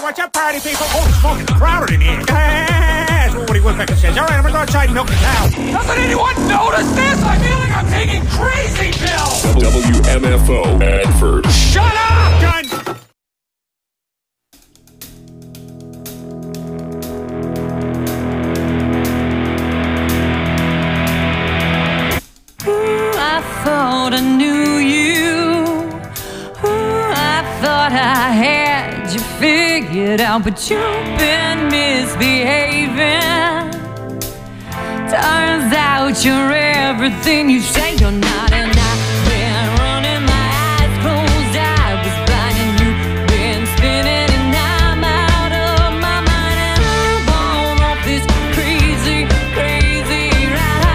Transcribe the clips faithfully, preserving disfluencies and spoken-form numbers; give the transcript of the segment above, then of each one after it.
what's up, party people? Oh, it's fucking crowded in here. That's what Woody Woodpecker says. All right, I'm gonna go outside and milk the cow. Doesn't anyone notice this? I feel like I'm taking crazy pills. W M F O Advert. Shut up! Done. I thought I knew you. Ooh, I thought I had you figured out, but you've been misbehaving. Turns out you're everything you say you're not, and I've been running my eyes closed. I was blind and you've been spinning, and I'm out of my mind, and I'm on off this crazy, crazy ride.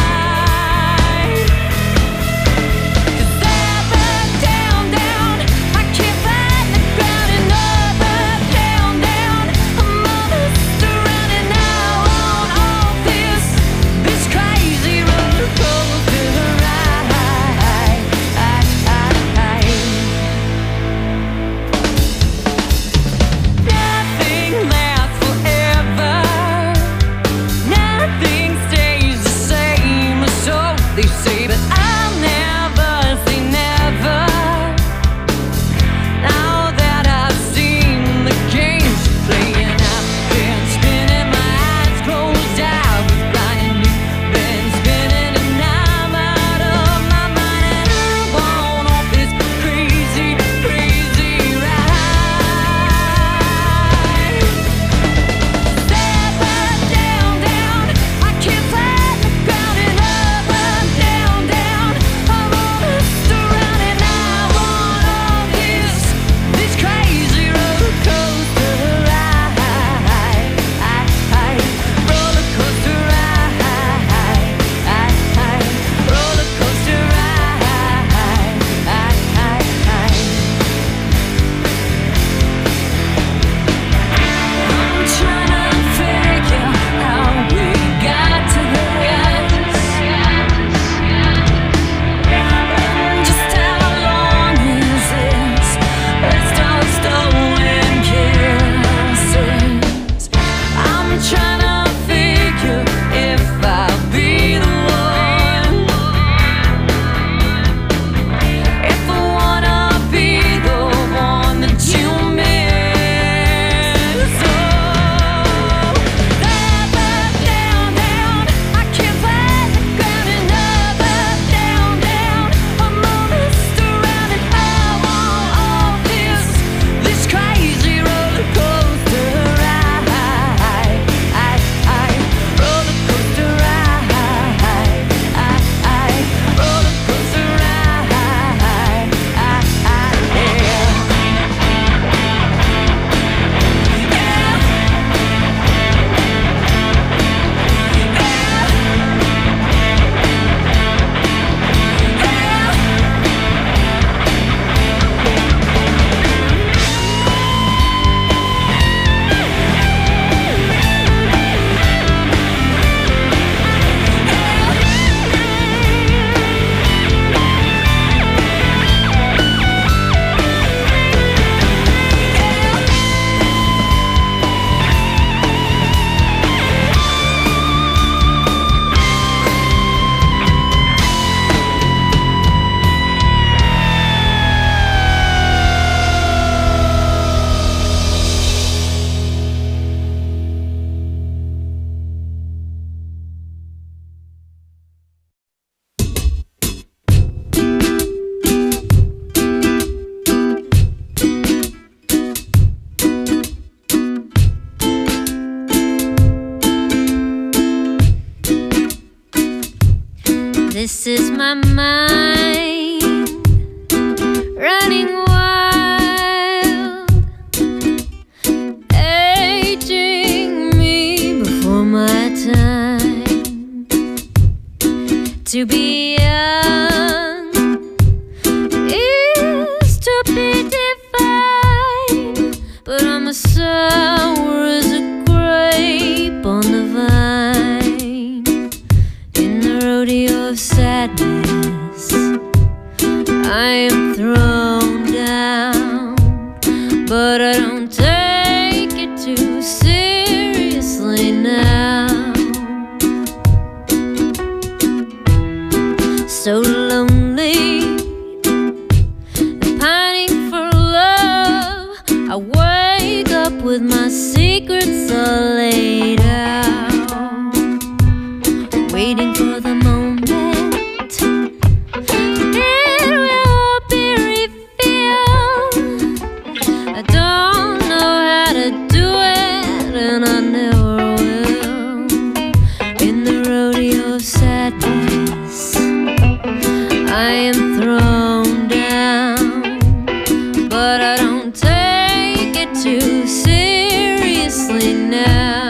This is my mind running wild, aging me before my time. To be young is to be defined, but I'm as sour as a grape on the vine. In the rodeo of sadness, I am thrown down, but I don't take so lonely, pining for love. I wake up with my secrets all laid out, waiting for the moment it will be revealed. I don't know how to do it, and I never will. In the rodeo of sadness, I am thrown down, but I don't take it too seriously now.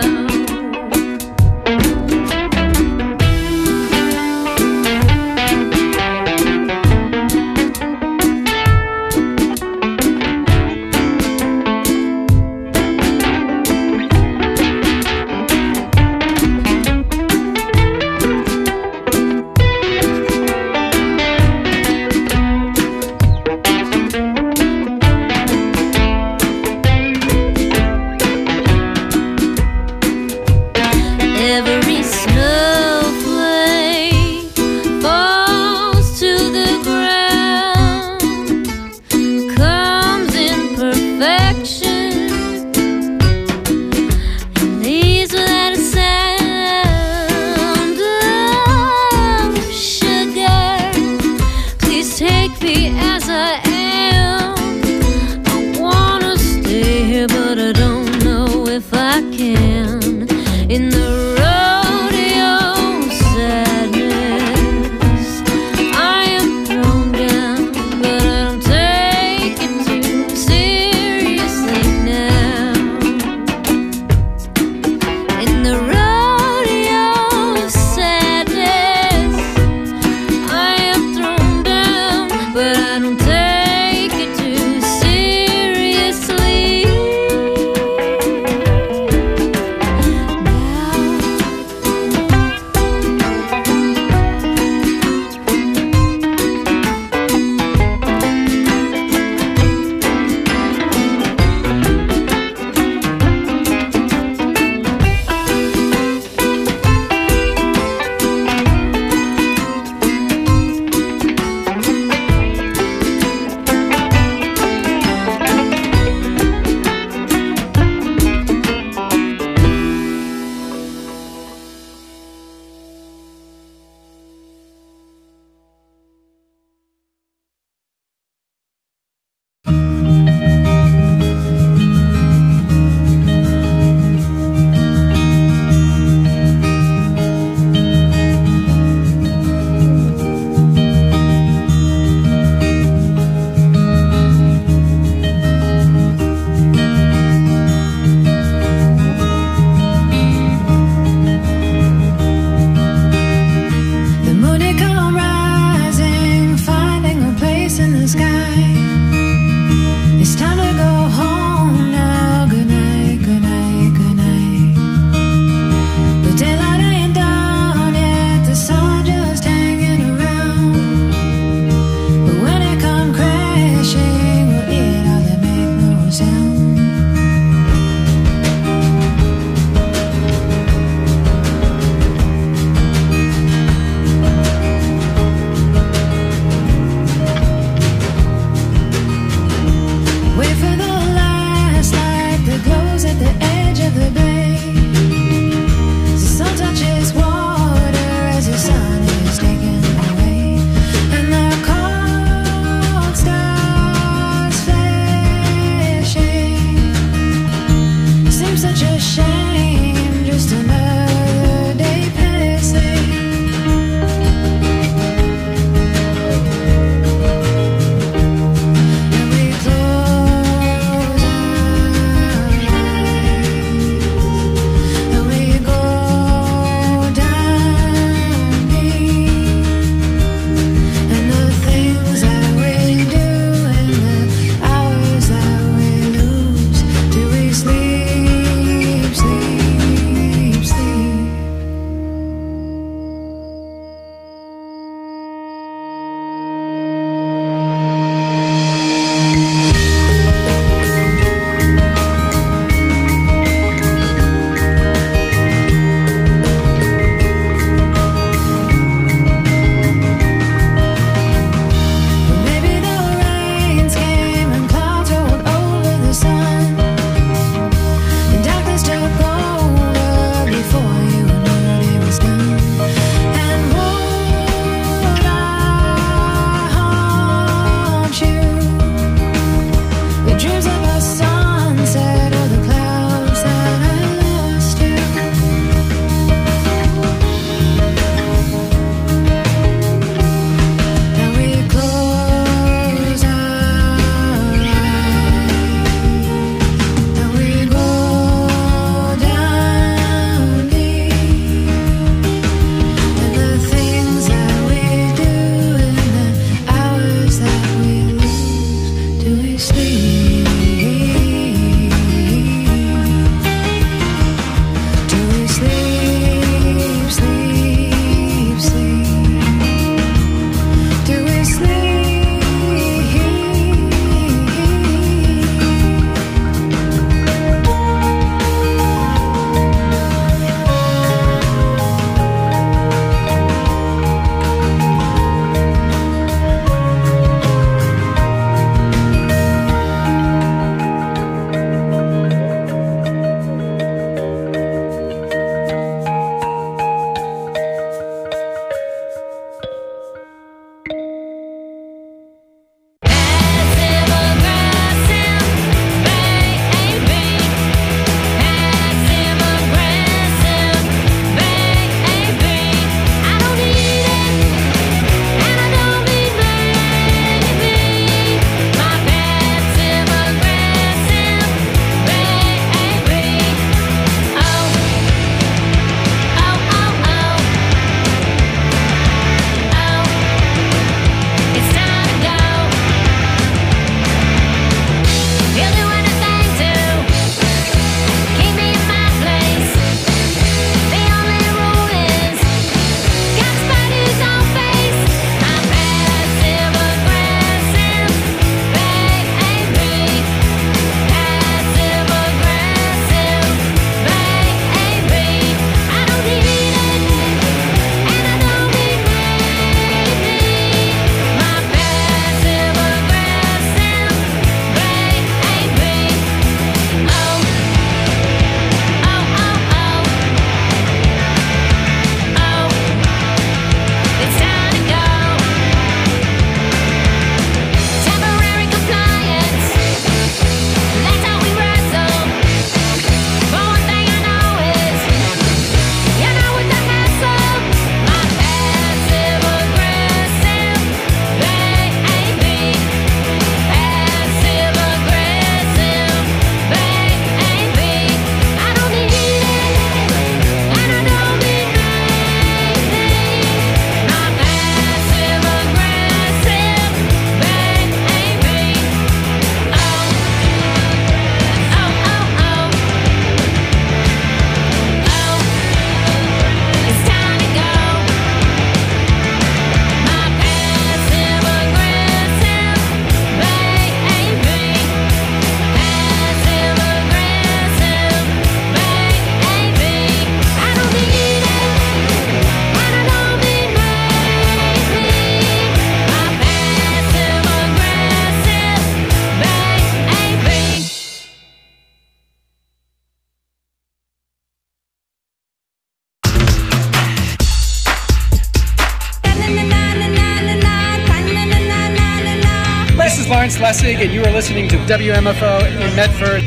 Lawrence Lessig, and you are listening to W M F O in Medford.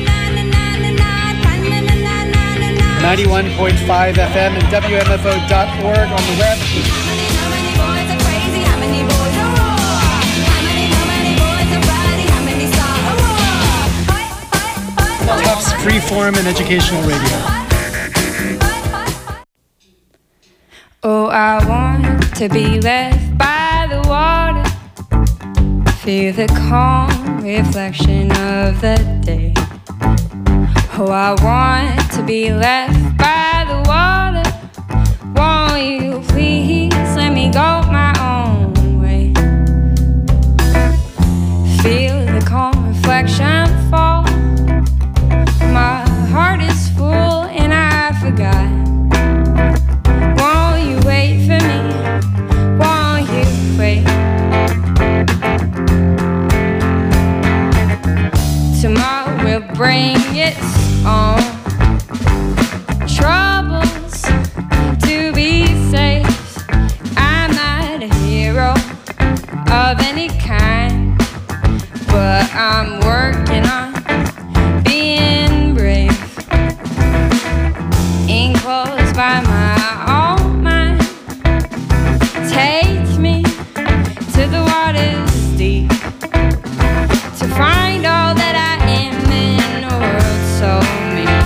ninety-one point five F M and W M F O dot org on the web. Tufts Freeform and Educational Radio. Oh, I want to be left by the water, feel the calm reflection of the day. Oh, I want to be left by the water. Won't you please let me go my own way? Feel the calm reflection fall. My heart is full and I forgot. Won't you wait for me? Won't you wait? Tomorrow will bring its own troubles to be safe. I'm not a hero of any kind, but I'm working on being brave. Enclosed by my own mind, take me to the water's deep to find all that I am in a world so mean.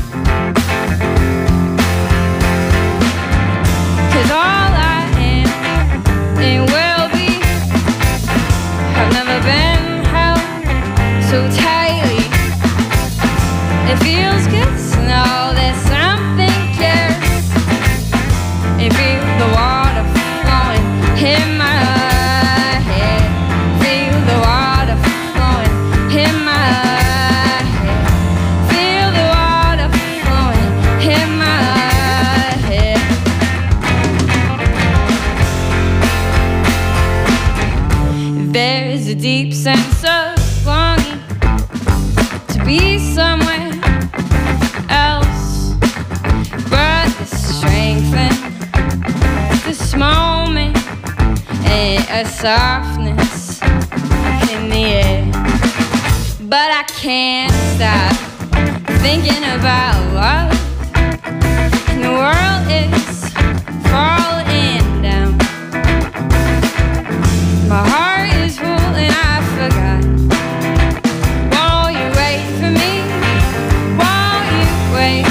'Cause all I am and will be have never been held so tightly. It feels good to know that something cares. It feels the water flowing in my head. Feel the water flowing in my head. Feel the water flowing in my head. There's a deep sense of longing to be somewhere else, but the strength in this moment and a softness in the air. But I can't stop thinking about love, and the world is falling down. My heart is full and I forgot. Won't you wait for me? Won't you wait?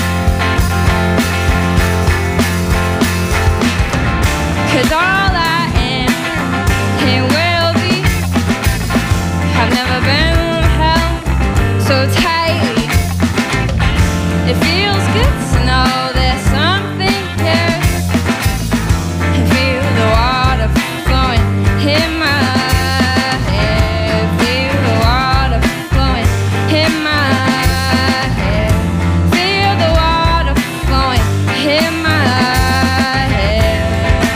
'Cause all I am and will be have never been held so tightly. It feels good to know that something cares. And feel the water flowing in my head. Feel the water flowing in my head. Feel the water flowing in my head.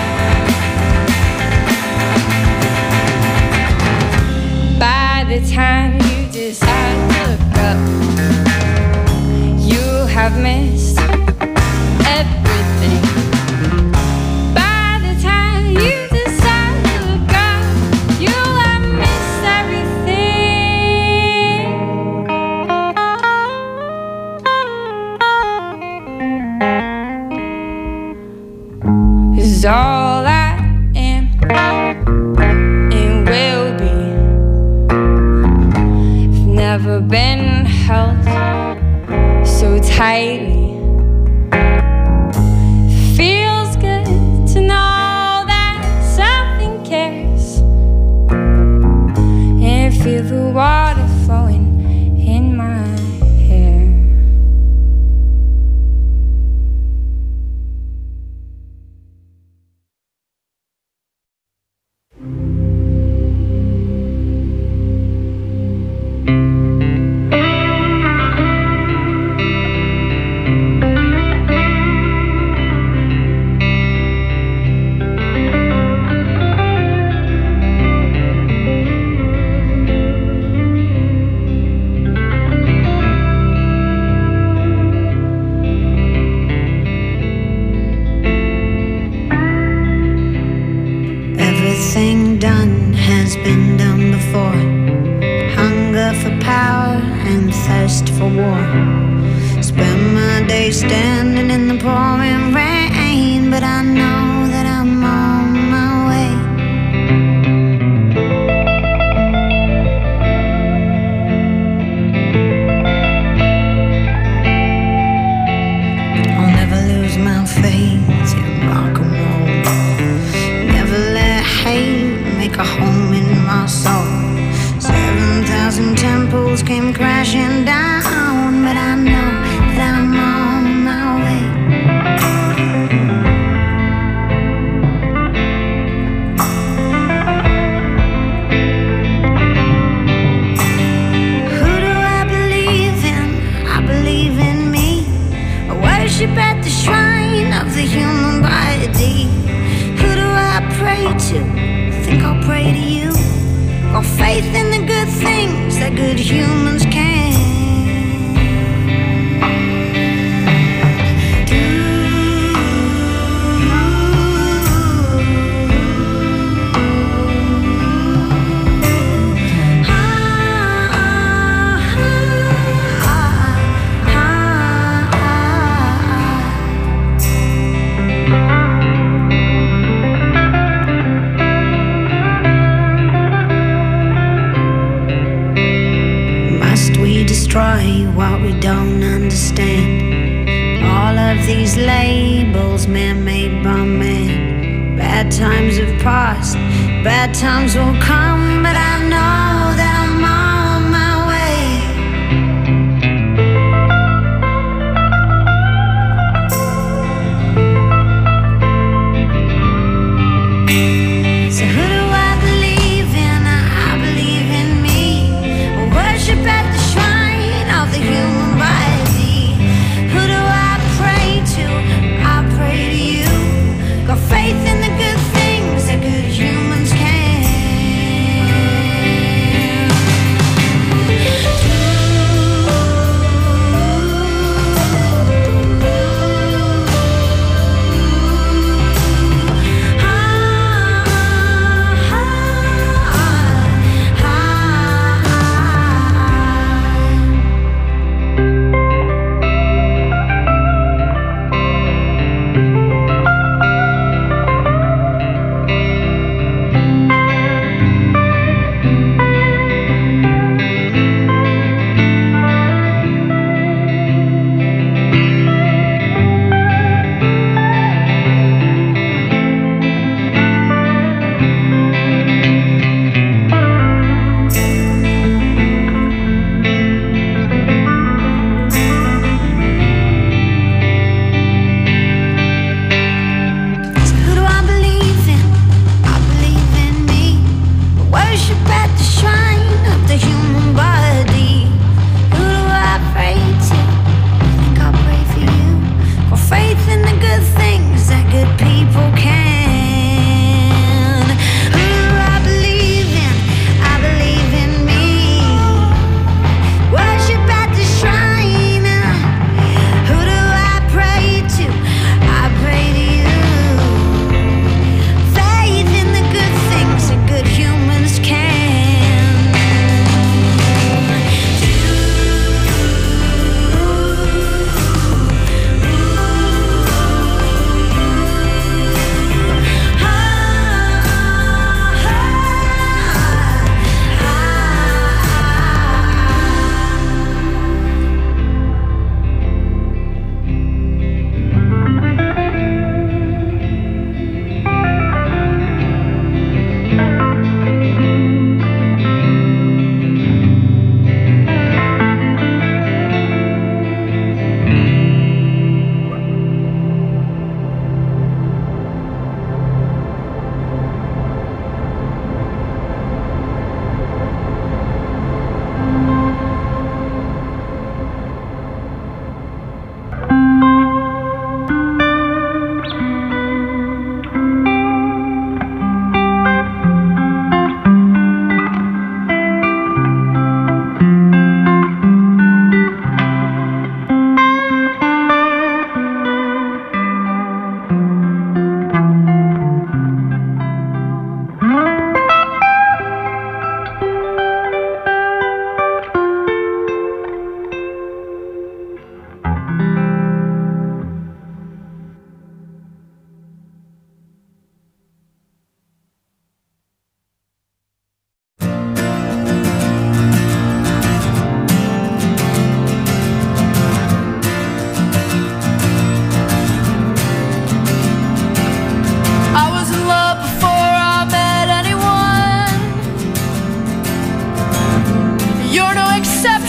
By the time you decide to look up, you have missed everything. By the time you decide to look up, you'll have missed everything. 'Cause all I am and will be have never been held so tightly. Feels good to know that something cares, and feel the water flowing in my hair. walls came crashing down, but I know that I'm on my way. Who do I believe in? I believe in me. I worship at the shrine of the human body. Who do I pray to? I think I'll pray to you. Got faith in the good things that good humans can do. Ah, ah, ah, ah, ah, ah. Must we destroy what we don't understand? All of these labels man-made by man. Bad times have passed, bad times will come, but I know that I'm on my way. So who do I believe in? I believe in me. I worship at the shrine of the human body. Who do I pray to? I pray to you. Got faith in the good things that good humans can.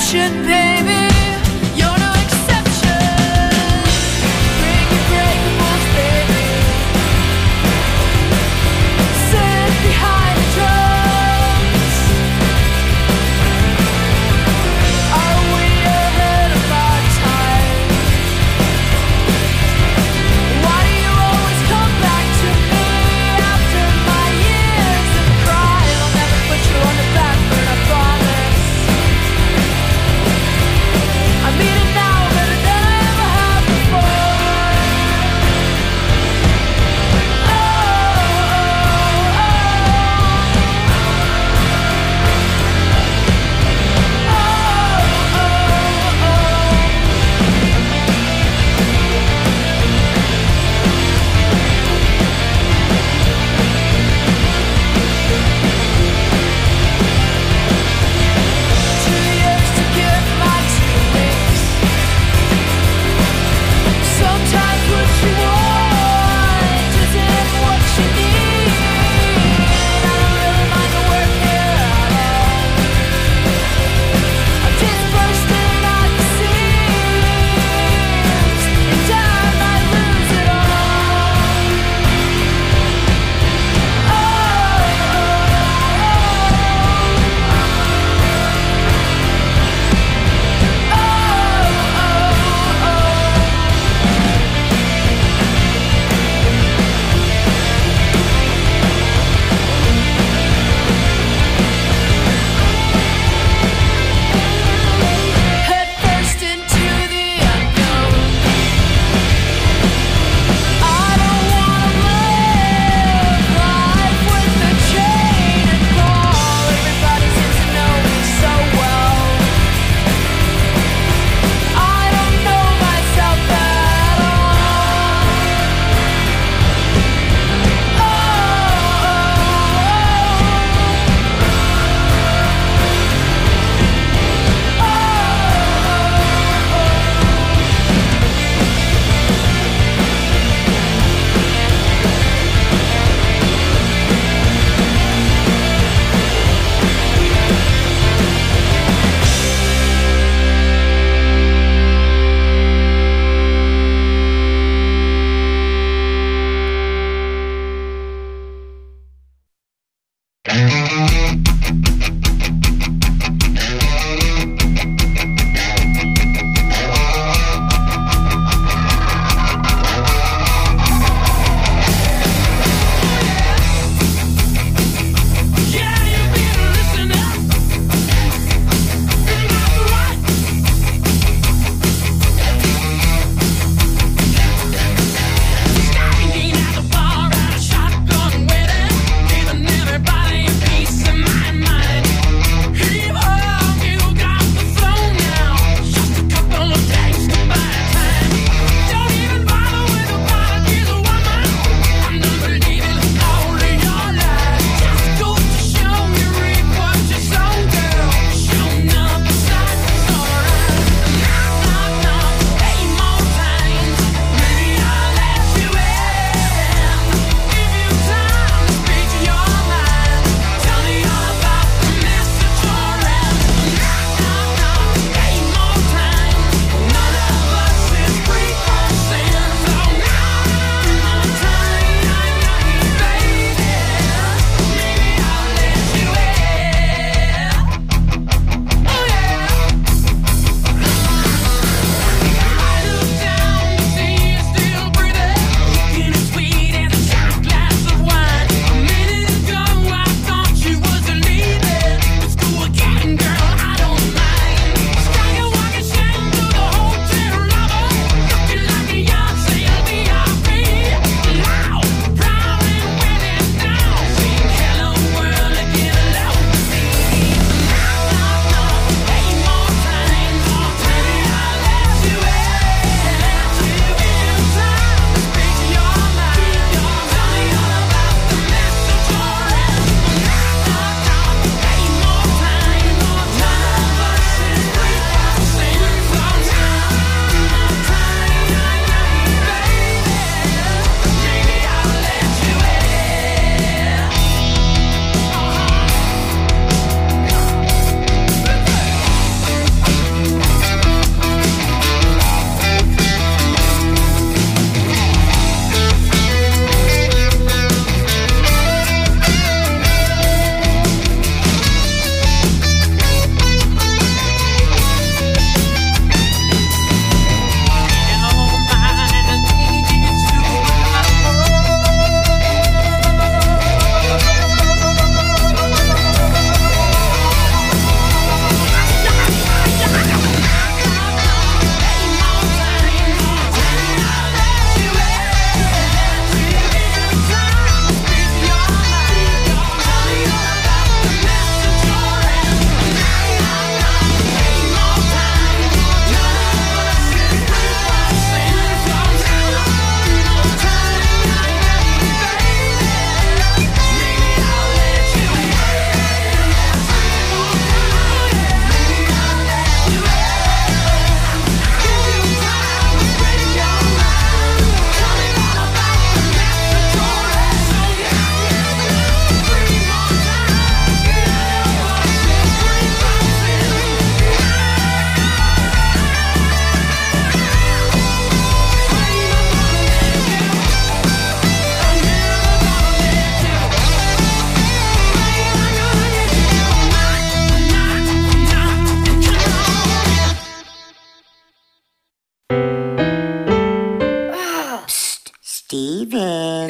exception, baby. You're no exception. Break your breakables, baby. Sit behind the drums. Are we ahead of our time? Why do you always come back to me after my years of crying? I'll never put you on the back burner, I promise.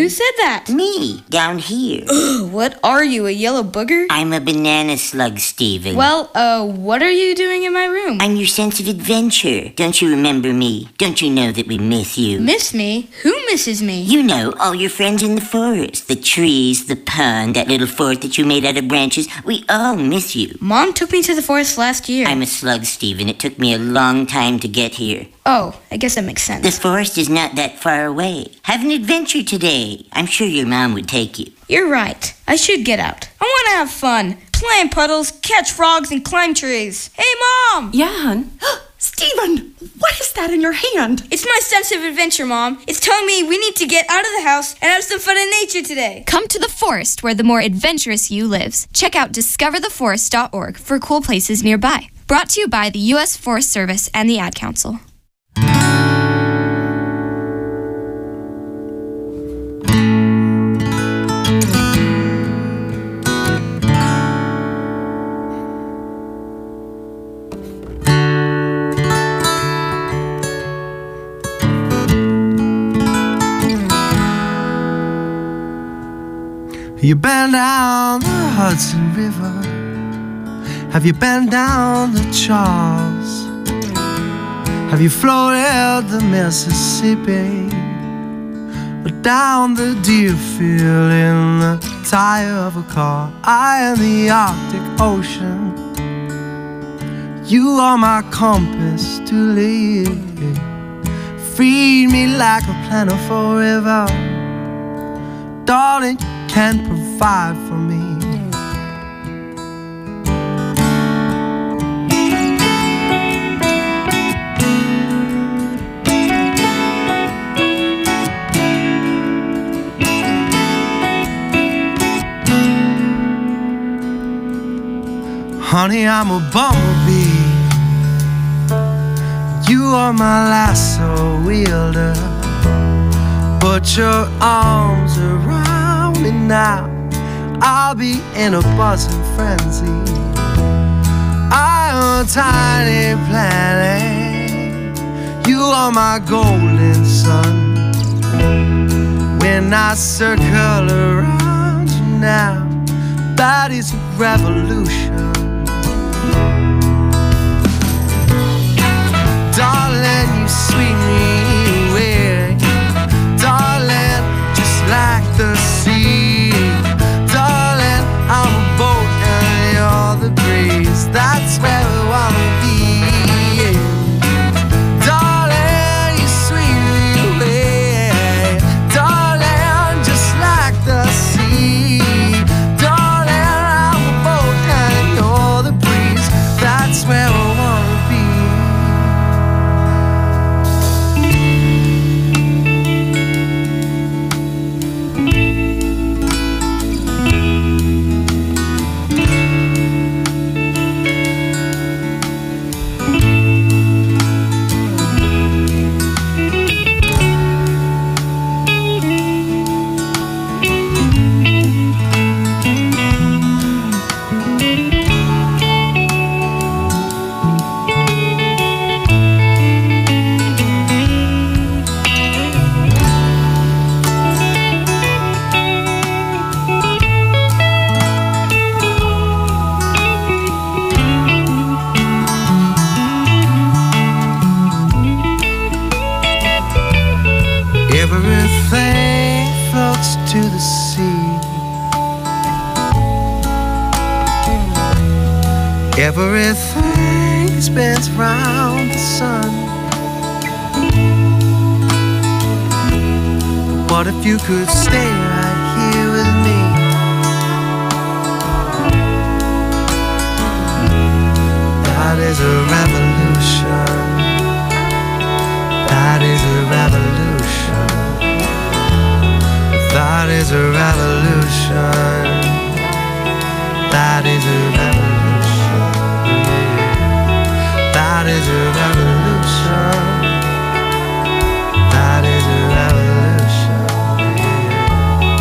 Who said that? Me, down here. Ugh, what are you, a yellow booger? I'm a banana slug, Steven. Well, uh, what are you doing in my room? I'm your sense of adventure. Don't you remember me? Don't you know that we miss you? Miss me? Who misses me? You know, all your friends in the forest. The trees, the pond, that little fort that you made out of branches. We all miss you. Mom took me to the forest last year. I'm a slug, Steven. It took me a long time to get here. Oh, I guess that makes sense. The forest is not that far away. Have an adventure today. I'm sure your mom would take you. You're right. I should get out. I want to have fun. Play in puddles, catch frogs, and climb trees. Hey, Mom! Yeah, hon? Steven, what is that in your hand? It's my sense of adventure, Mom. It's telling me we need to get out of the house and have some fun in nature today. Come to the forest where the more adventurous you lives. Check out discover the forest dot org for cool places nearby. Brought to you by the U S Forest Service and the Ad Council. Have you been down the Hudson River? Have you been down the Charles? Have you floated the Mississippi? Or down the Deerfield in the tire of a car? I in the Arctic Ocean. You are my compass to lead. Feed me like a plentiful river. Darling, can provide for me. Honey, I'm a bumblebee. You are my lasso wielder. Put your arms around me now. I'll be in a buzzing frenzy. I'm a tiny planet. You are my golden sun. When I circle around you now, that is a revolution. Darling, you sweep me away. Darling, just like the sea. Darling, I'm a boat and you're the breeze. That's where we wanna be. Darling, you sweep me away. Darling, just like the sea. Darling, I'm a boat and you're the breeze. That's where we wanna be. Everything floats to the sea. Everything spins round the sun. What if you could stay right here with me? That is a revolution. That is a revolution. That is a revolution. That is a revolution. That is a revolution. That is a revolution.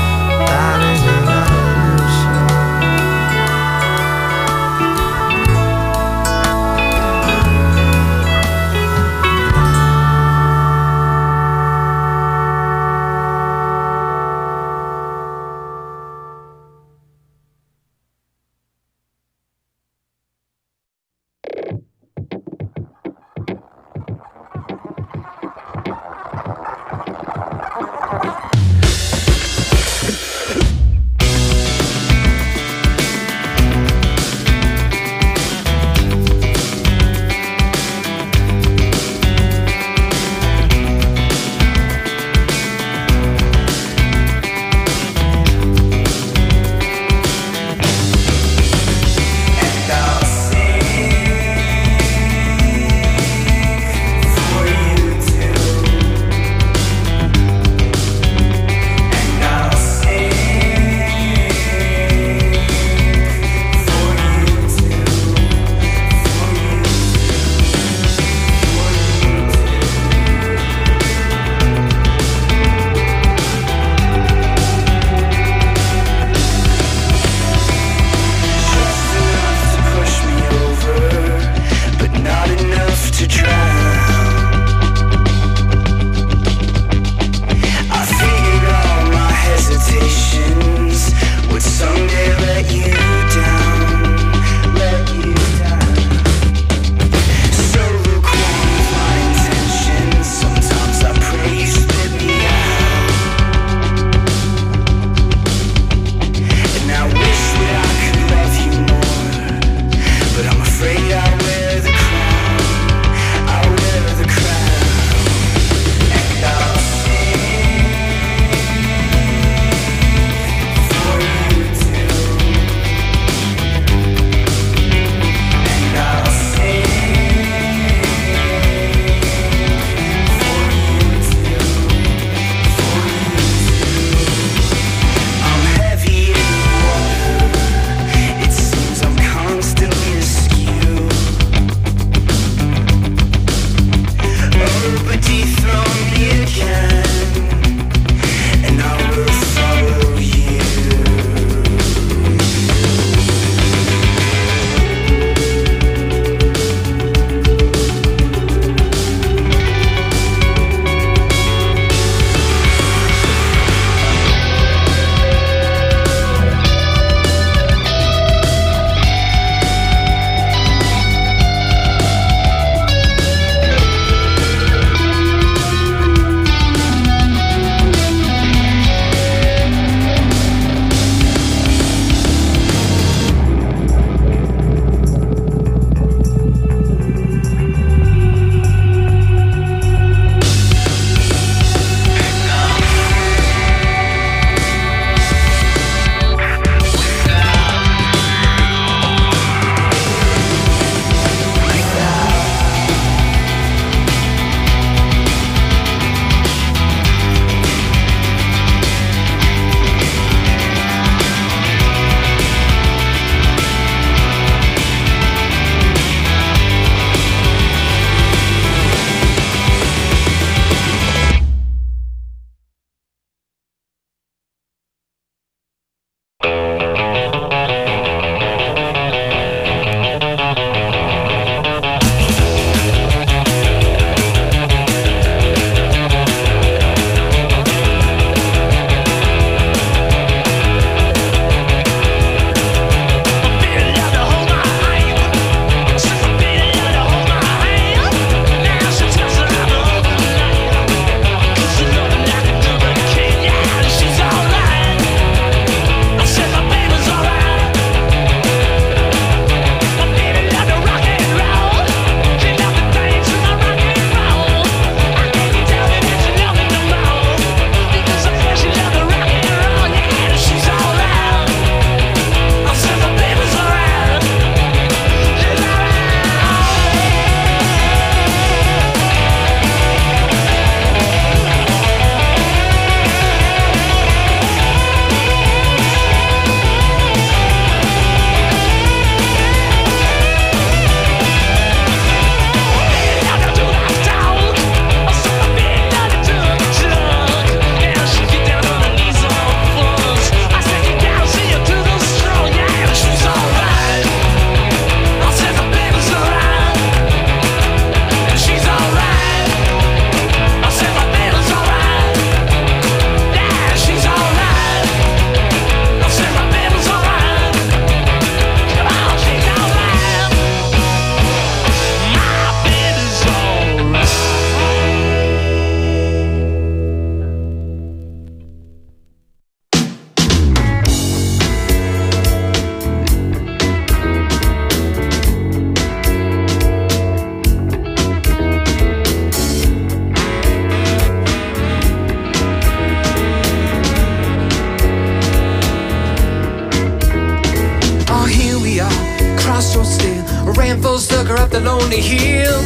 crying full sucker up the lonely hill.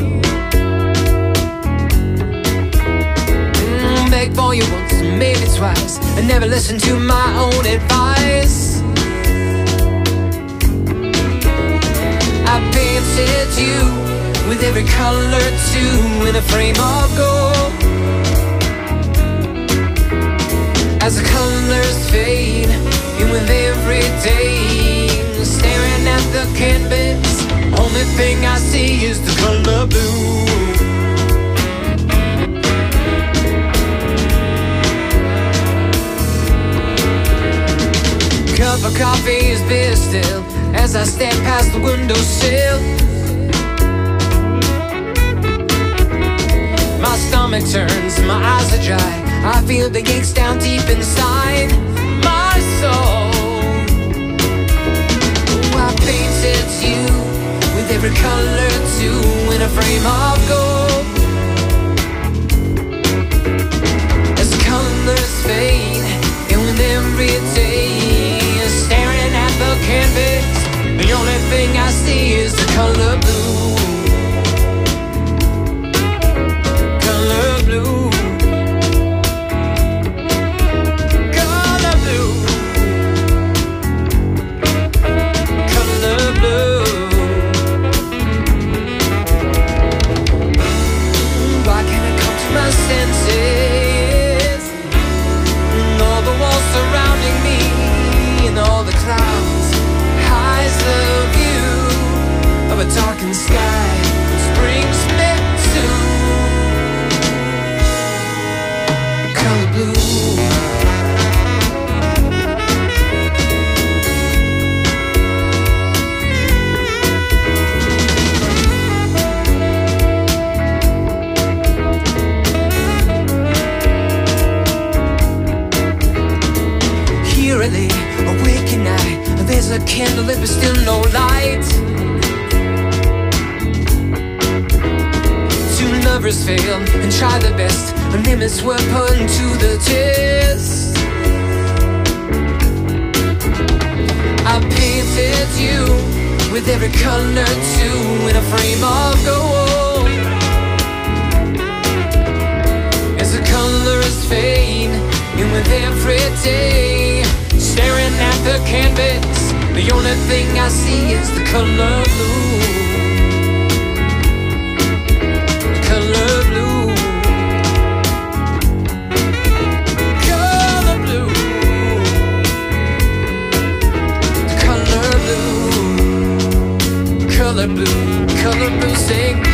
Mm, beg for you once, maybe twice, and never listen to my own advice. I painted you with every color too in a frame of gold. As the colors fade, and with every day, staring at the canvas, only thing I see is the color blue. Cup of coffee is beer still as I step past the windowsill. My stomach turns and my eyes are dry. I feel the aches down deep inside my soul. Oh, I painted you with every color too in a frame of gold. As the colors fade, and with every day, staring at the canvas, the only thing I see is the color blue. Color blue. Color blue. Color blue. Why can't I come to my senses? And all the walls surrounding me, and all the clouds hides the view of a darkened sky, which brings me to color blue. Here I lay, awake at night. There's a candle lit but still no light. Two lovers fail and try their best. Limits were put to the test. I painted you with every color too in a frame of gold. As the colors fade, and with every day, staring at the canvas, the only thing I see is the color blue. Color blue. Color blue. Color blue. Color blue. Color blue. Sing.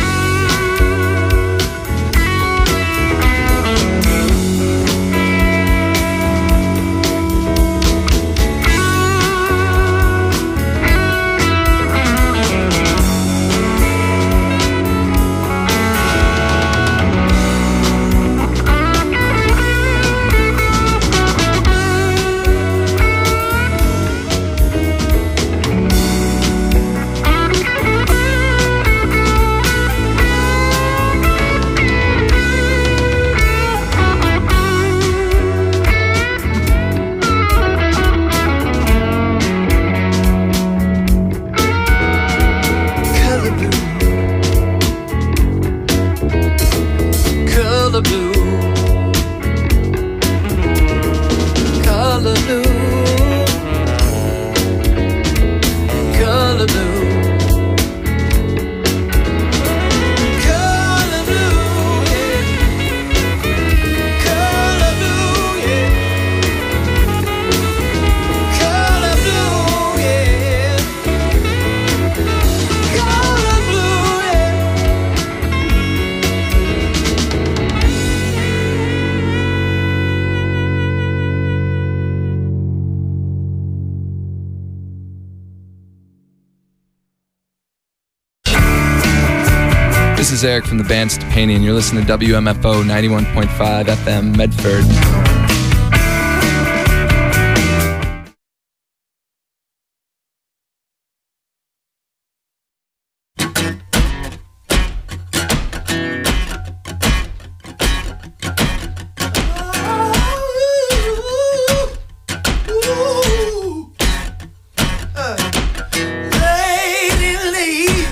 This is Eric from the band Stepani, and you're listening to W M F O ninety-one point five F M Medford. Lately,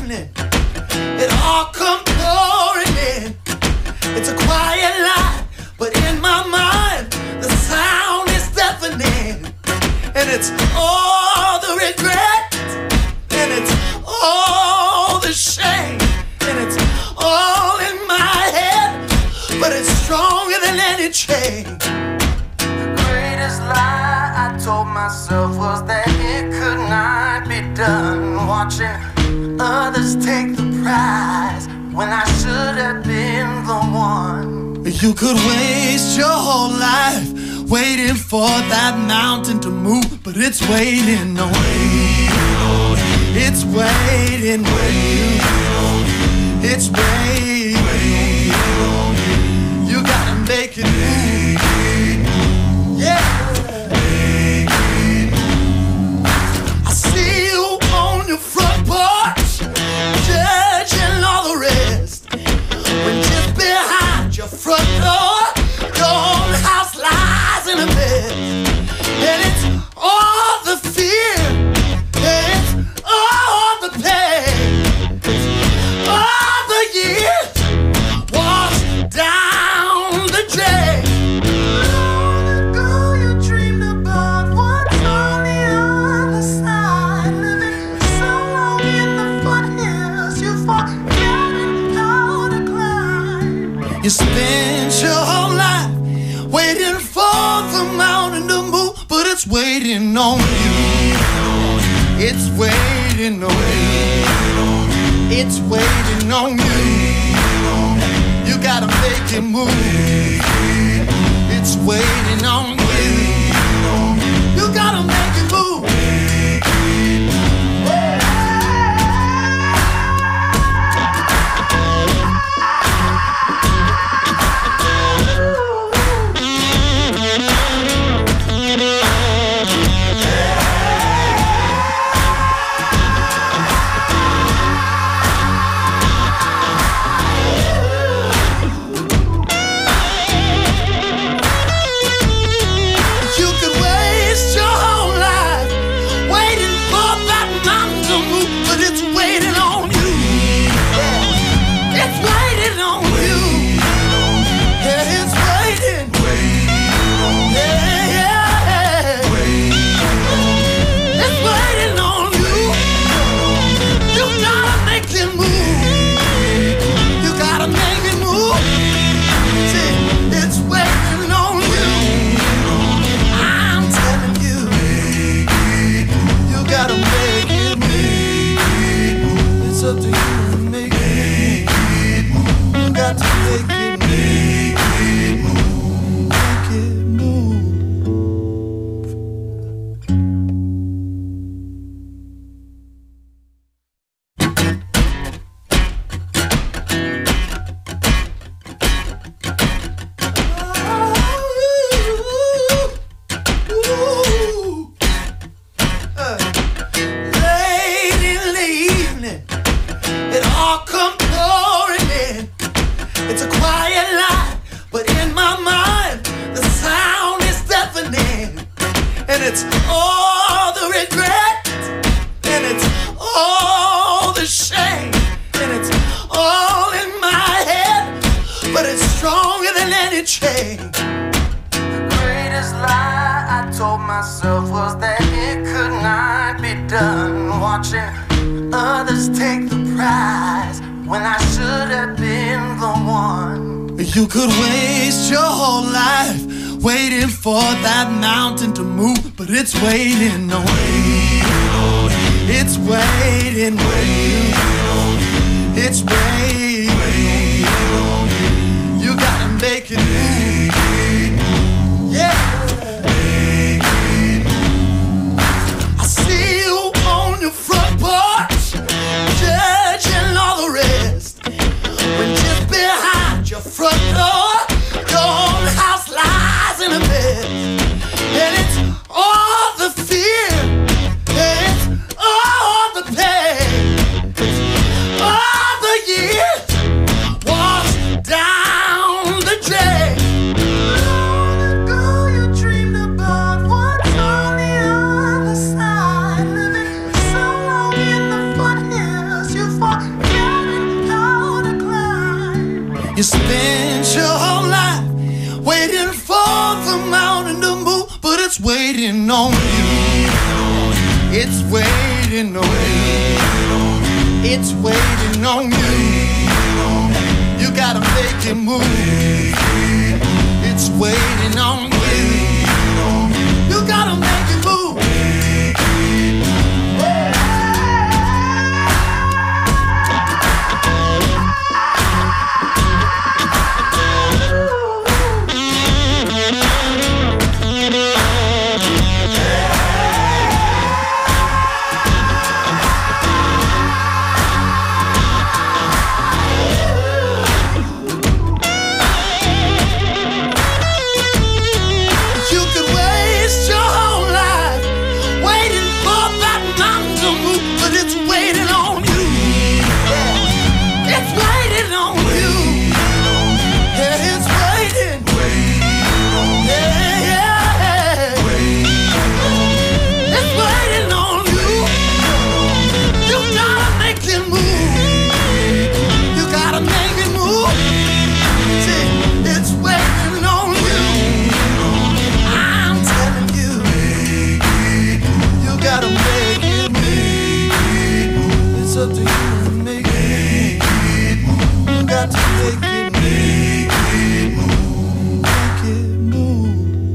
done watching others take the prize when I should have been the one. You could waste your whole life waiting for that mountain to move, but it's waiting on you. It's waiting on you. It's waiting on you. You gotta make it move. Yeah. I see you on your front porch, judging all the rest, when just behind your front door, your own house lies in a mess. And it's all the fear, and it's all the pain, it's all the years washed down the drain. Long ago you dreamed about what's on the other side, living so long in the foothills you forgot how to climb. You spent your whole life waiting for the mountain to move, but it's waiting on you. It's waiting on you. It's waiting on you. You gotta make it move. It's waiting on you. You gotta make it move. You could waste your whole life waiting for that mountain to move, but it's waiting on you. It's waiting on you. It's waiting on you. You gotta make it move. Yeah. I see you on your front porch, judging all the rest, when just behind your front door, your own house lies in a mess. And it's all the fear, and it's all the pain, it's all the years washed down the drain. Long ago you dreamed about what's on the other side, living so long in the foothills you forgot how to climb. You spent your whole life waiting for the mountain to move, but it's waiting on you. It's waiting on you. It's waiting on you. You gotta make it move. It's waiting on you. You gotta make it move. it's up to you and me. Make it move. You got to make it move. Make it move. Make it move.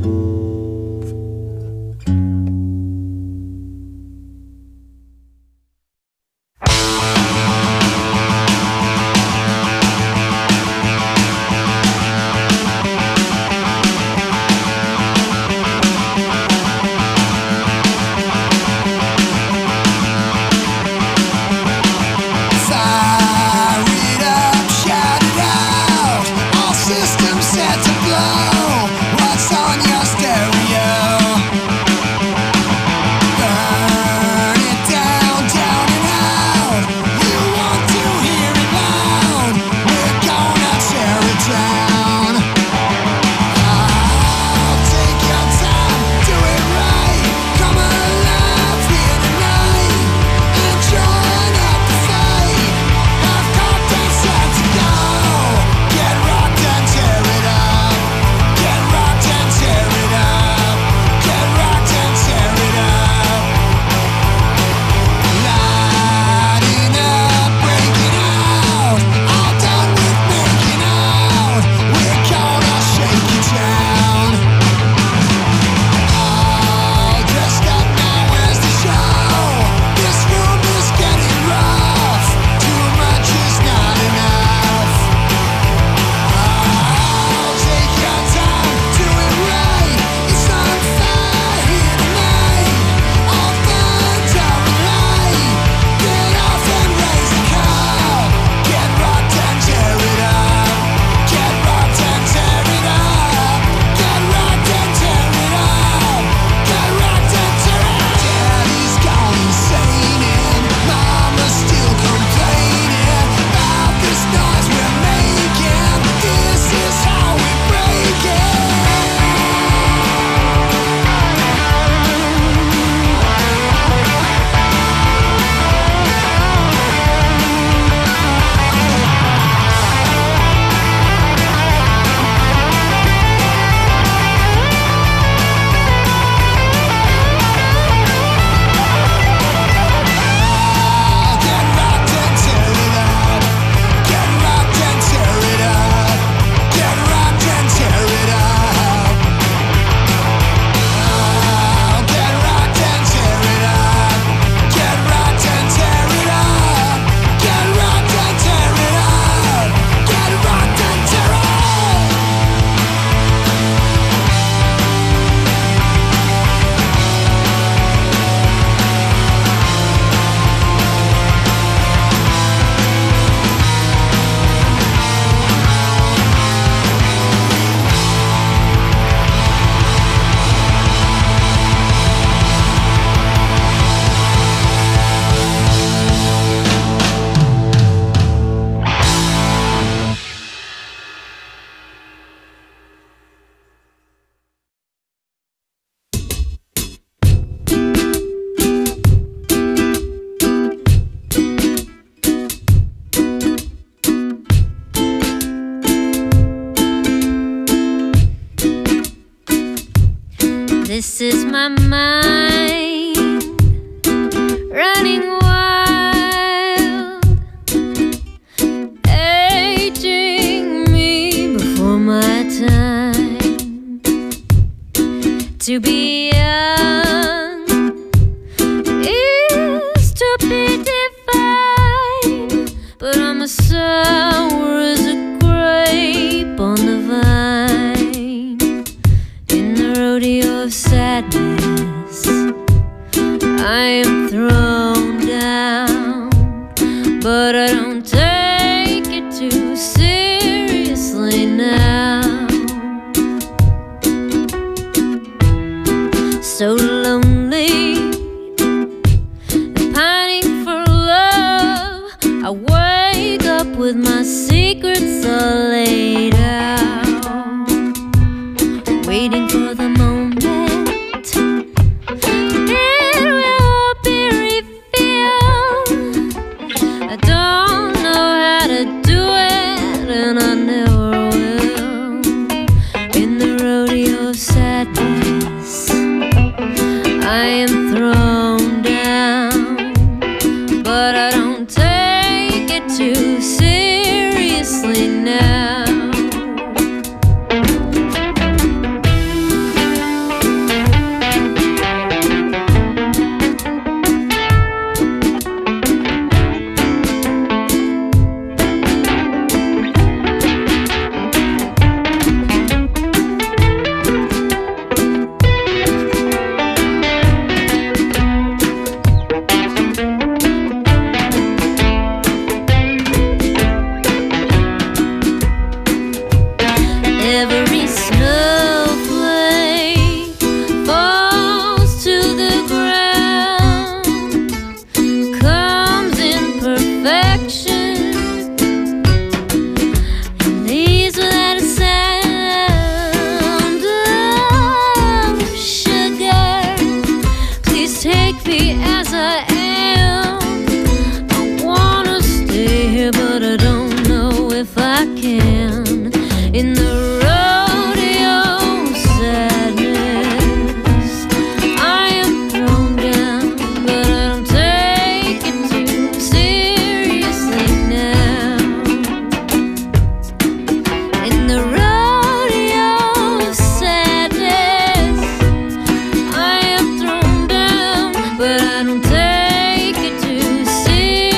This is my mind running wild, aging me before my time. To be young is to be defined, but I'm as sour as a grape on the vine. In the rodeo of sadness, I am thrown down, but I don't take it too seriously now. So lonely and pining for love, I wake up with my secrets all laid out, waiting for the moment it will be revealed. I don't know how to do it, and I never will. In the rodeo of sadness, I am thrown down, but I don't too seriously now.